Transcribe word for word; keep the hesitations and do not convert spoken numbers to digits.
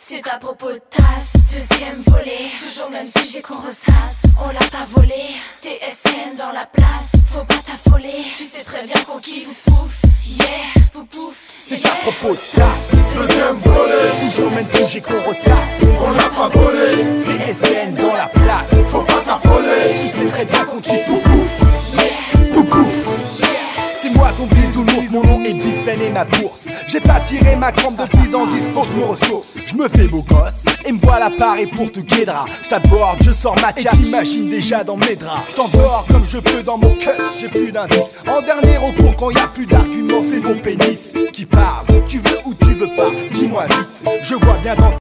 C'est à propos de tasse, deuxième volet. Toujours même sujet qu'on ressasse. On l'a pas volé, T S N dans la place. Faut pas t'affoler, tu sais très bien qu'on kiffe. Pouf, yeah, pouf pouf. C'est à propos de tasse, deuxième volet. Toujours même sujet qu'on ressasse. On l'a pas volé, T S N dans la place. Faut pas t'affoler, tu sais très bien qu'on kiffe. Pouf pouf, yeah, pouf pouf. C'est moi ton bisounours, mon nom est Bispen et ma bourse. J'ai pas tiré ma crampe depuis en dix, faut que je me ressource. Je me fais beau gosse, et me voilà paré pour te guédra. Je t'aborde, je sors ma tcha, et t'imagines déjà dans mes draps. Je t'endors comme je peux dans mon cuss, j'ai plus d'indices. En dernier recours quand y a plus d'arguments, c'est mon pénis qui parle. Tu veux ou tu veux pas, dis-moi vite. Je vois bien dans